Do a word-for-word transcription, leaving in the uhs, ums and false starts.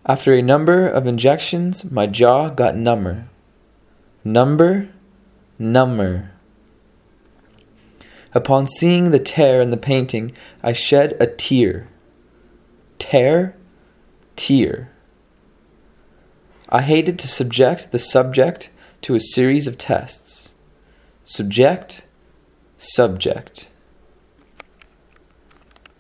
After a number of injections, my jaw got number. Number, number. Upon seeing the tear in the painting, I shed a tear. Tear, tear. I hated to subject the subject to a series of tests. Subject, subject.